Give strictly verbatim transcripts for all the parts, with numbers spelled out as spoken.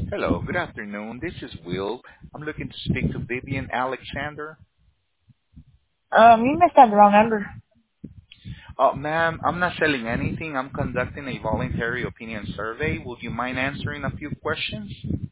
Hello, good afternoon. This is Will. I'm looking to speak to Vivian Alexander. Um, you must have the wrong number. Uh, ma'am, I'm not selling anything. I'm conducting a voluntary opinion survey. Would you mind answering a few questions?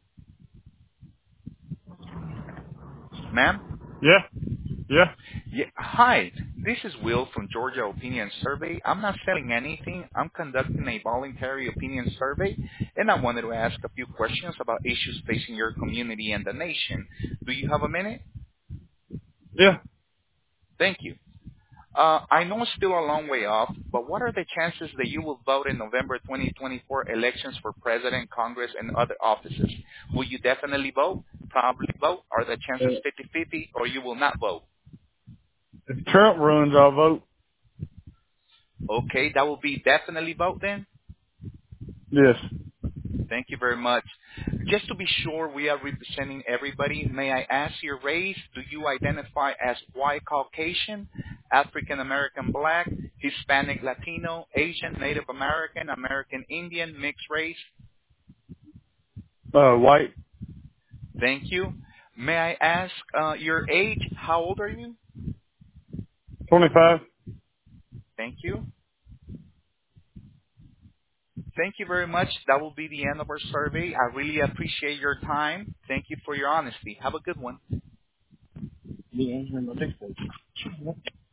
Ma'am? Yeah, yeah. Yeah, hi, this is Will from Georgia Opinion Survey. I'm not selling anything. I'm conducting a voluntary opinion survey, and I wanted to ask a few questions about issues facing your community and the nation. Do you have a minute? Yeah. Thank you. Uh, I know it's still a long way off, but what are the chances that you will vote in November twenty twenty-four elections for president, Congress, and other offices? Will you definitely vote, probably vote? Are the chances Uh, fifty-fifty, or you will not vote? if Trump runs, I'll vote. Okay, that will be definitely vote then? Yes. Thank you very much. Just to be sure we are representing everybody, may I ask your race? Do you identify as white Caucasian, African American Black, Hispanic Latino, Asian, Native American, American Indian, mixed race? Uh, white. Thank you. May I ask uh, your age? How old are you? twenty-five. Thank you. Thank you very much. That will be the end of our survey. I really appreciate your time. Thank you for your honesty. Have a good one. Yeah,